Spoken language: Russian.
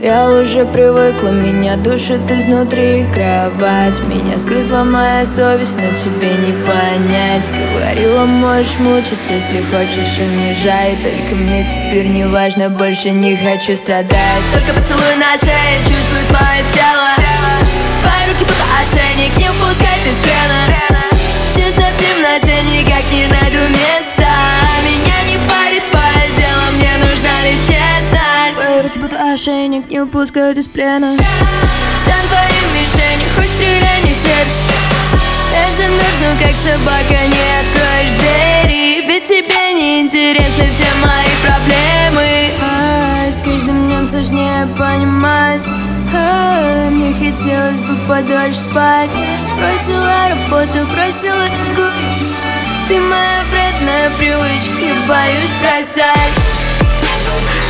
Я уже привыкла, меня душит изнутри кровать. Меня сгрызла моя совесть, но тебе не понять. Говорила, можешь мучить, если хочешь, унижай. Только мне теперь не важно, больше не хочу страдать. Только поцелуй на шее чувствует мое тело. Твои руки будто ошейник, не впускай ты с плена. Тесно в темноте, никак не найду места. Меня не парит твое дело, мне нужна лишь честность. Твои руки будто ошейник, не выпускают из плена. Стань твоим мишенью, хоть стреляй не в сердце. Я замерзну, как собака, не откроешь двери. Ведь тебе не интересны все мои проблемы. С каждым днем сложнее понимать. Мне хотелось бы подольше спать. Бросила работу, бросила игру. Ты моя вредная привычка, я боюсь бросать.